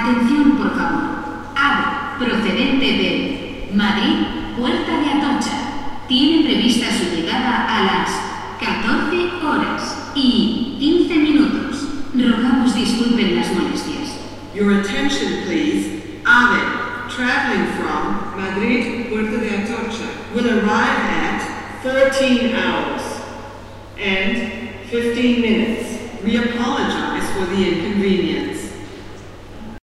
Atención, por favor. AVE, procedente de Madrid, Puerta de Atocha. Tiene prevista su llegada a las 14 horas y 15 minutos. Rogamos disculpen las molestias. Your attention, please. AVE, traveling from Madrid, Puerta de Atocha, will arrive at 14 hours and 15 minutes. We apologize for the inconvenience.